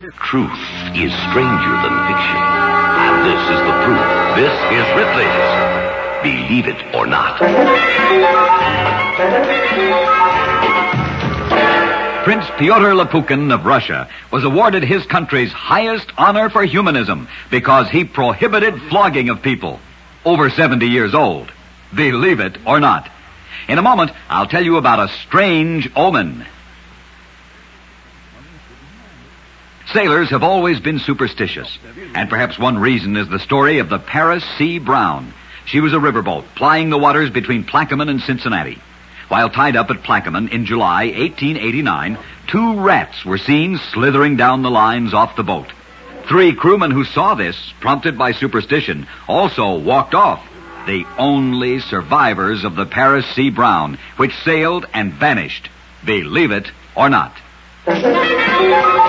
Truth is stranger than fiction. And this is the proof. This is Ripley's Believe It or Not. Prince Pyotr Lapukhin of Russia was awarded his country's highest honor for humanism because he prohibited flogging of people over 70 years old. Believe it or not. In a moment, I'll tell you about a strange omen. Sailors have always been superstitious, and perhaps one reason is the story of the Paris C. Brown. She was a riverboat plying the waters between Plaquemine and Cincinnati. While tied up at Plaquemine in July 1889, 2 rats were seen slithering down the lines off the boat. 3 crewmen who saw this, prompted by superstition, also walked off, the only survivors of the Paris C. Brown, which sailed and vanished. Believe it or not.